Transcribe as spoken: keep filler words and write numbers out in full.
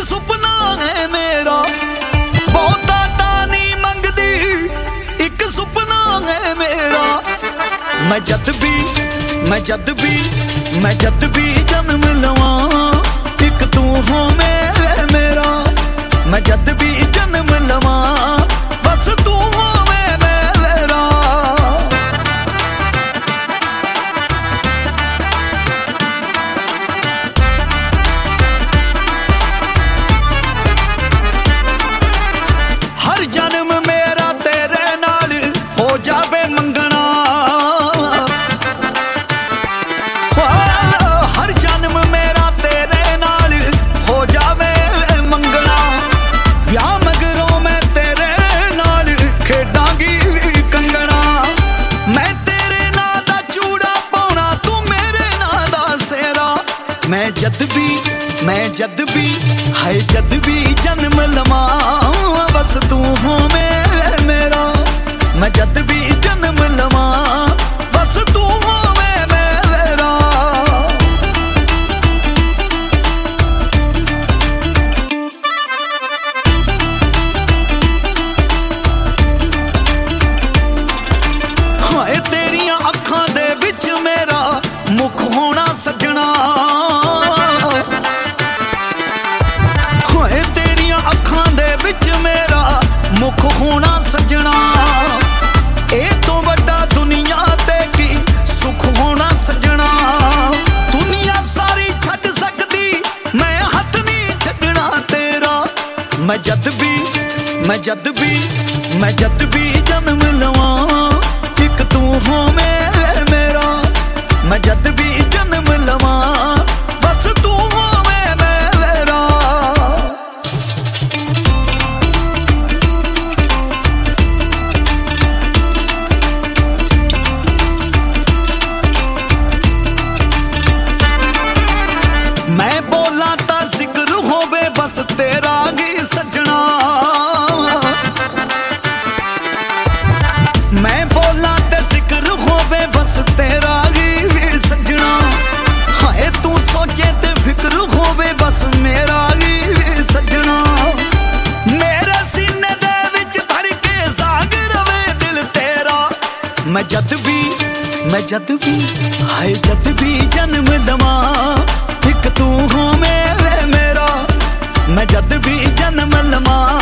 ਸੁਪਨਾ ਹੈ ਮੇਰਾ, ਬਹੁਤਾ ਤਾਂ ਨਹੀਂ ਮੰਗਦੀ, ਇੱਕ ਸੁਪਨਾ ਹੈ ਮੇਰਾ। ਮੈਂ ਜਦ ਵੀ ਮੈਂ ਜਦ ਵੀ ਮੈਂ ਜਦ ਵੀ ਜਨਮ ਲਵਾਂ, ਇੱਕ ਤੂੰ ਹੋਵੇਂ ਮੇਰਾ। ਮੈਂ ਜਦ ਵੀ ਜਨਮ ਲਵਾਂ, ਬਸ ਤੂੰ ਹੋਵੇਂ ਮੇਰਾ। ਹਰ ਜਨਮ ਮੇਰਾ ਤੇਰੇ ਨਾਲ ਹੋ ਜਾਵੇ ਮੰਗਣਾ, ਹਰ ਜਨਮ ਮੇਰਾ ਤੇਰੇ ਨਾਲ ਹੋ ਜਾਵੇ ਮੰਗਣਾ। ਵਿਆਹ ਮਗਰੋਂ ਮੈਂ ਤੇਰੇ ਨਾਲ ਖੇਡਾਂਗੀ ਕੰਗਣਾ। ਮੈਂ ਤੇਰੇ ਨਾਂ ਦਾ ਚੂੜਾ ਪਾਉਣਾ, ਤੂੰ ਮੇਰੇ ਨਾਂ ਦਾ ਸਿਹਰਾ। ਮੈਂ ਜਦ ਵੀ ਮੈਂ ਜਦ ਵੀ ਹਾਏ ਜਦ ਵੀ ਜਨਮ ਲਵਾਂ, ਬਸ ਤੂੰ ਹੋਵੇਂ ਮੇਰਾ। ਮੈਂ ਜਦ ਵੀ ਜਨਮ ਲਵਾਂ, ਬਸ ਤੂੰ ਹੋਵੇਂ ਮੇਰਾ। ਹਾਏ ਤੇਰੀਆਂ ਅੱਖਾਂ ਦੇ ਵਿੱਚ ਮੇਰਾ ਮੁਖ ਹੋਣਾ ਸੱਜਣਾ। ਹਾਏ ਤੇਰੀਆਂ ਅੱਖਾਂ ਦੇ ਵਿੱਚ ਮੇਰਾ ਮੁਖ ਹੋਣਾ ਸੱਜਣਾ। ਇਹ ਤੋਂ ਵੱਡਾ ਦੁਨੀਆ ਤੇ ਕੀ ਸੁਖ ਹੋਣਾ ਸੱਜਣਾ। ਦੁਨੀਆ ਸਾਰੀ ਛੱਡ ਸਕਦੀ, ਮੈਂ ਹੱਥ ਨਹੀਂ ਛੱਡਣਾ ਤੇਰਾ। ਮੈਂ ਜਦ ਵੀ ਮੈਂ ਜਦ ਵੀ ਮੈਂ ਜਦ ਵੀ ਜਨਮ ਲਵਾਂ, ਇੱਕ ਤੂੰ ਹੋਵੇਂ ਮੇਰਾ। ਮੈਂ ਜਦ ਵੀ ਜਨਮ ਲਵਾਂ, ਬਸ ਤੂੰ ਹੋਵੇਂ ਮੇਰਾ। ਮੈਂ ਬੋਲਾਂ ਤਾਂ ਜ਼ਿਕਰ ਹੋਵੇ ਬਸ ਤੇਰਾ ਹੀ ਸੱਜਣਾ। ਮੈਂ ਬੋਲਾਂ ਤੇ ਜ਼ਿਕਰ ਹੋਵੇ ਬਸ ਤੇਰਾ ਹੀ ਸੱਜਣਾ। ਹਾਏ ਤੂੰ ਸੋਚੇ ਤੇ ਫਿਕਰ ਹੋਵੇ ਬਸ ਮੇਰਾ ਹੀ ਸੱਜਣਾ। ਮੇਰੇ ਸੀਨੇ ਦੇ ਵਿੱਚ ਧੜਕੇ ਸਾਗ ਰਵੇ ਦਿਲ ਤੇਰਾ। ਮੈਂ ਜਦ ਵੀ ਮੈਂ ਜਦ ਵੀ ਹਾਏ ਜਦ ਵੀ ਜਨਮ ਲਵਾਂ, ਇੱਕ ਤੂੰ ਹੋਵੇਂ ਮੇਰਾ। ਮੈਂ ਜਦ ਵੀ ਜਨਮ ਲਵਾਂ,